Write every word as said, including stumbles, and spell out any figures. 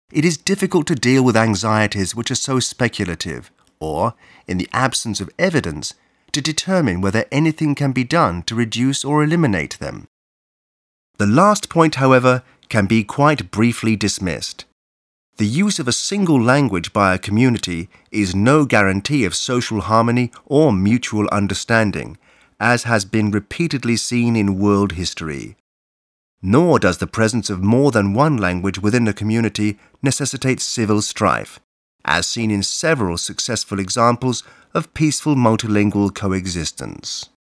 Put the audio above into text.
It is difficult to deal with anxieties which are so speculative, or, in the absence of evidence, to determine whether anything can be done to reduce or eliminate them. The last point, however, can be quite briefly dismissed. The use of a single language by a community is no guarantee of social harmony or mutual understanding, as has been repeatedly seen in world history. Nor does the presence of more than one language within a community necessitate civil strife, as seen in several successful examples of peaceful multilingual coexistence.